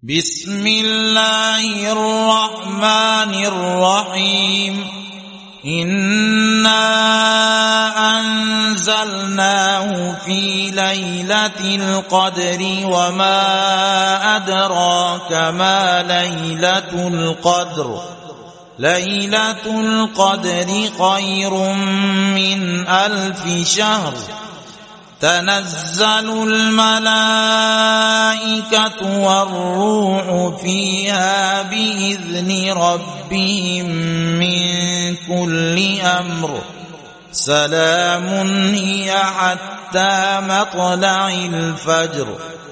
بسم الله الرحمن الرحيم إنا أنزلناه في ليلة القدر وما أدراك ما ليلة القدر ليلة القدر خير من 1000 شهر تنزل الملائكة والروح فيها بإذن ربهم من كل أمر سلام هي حتى مطلع الفجر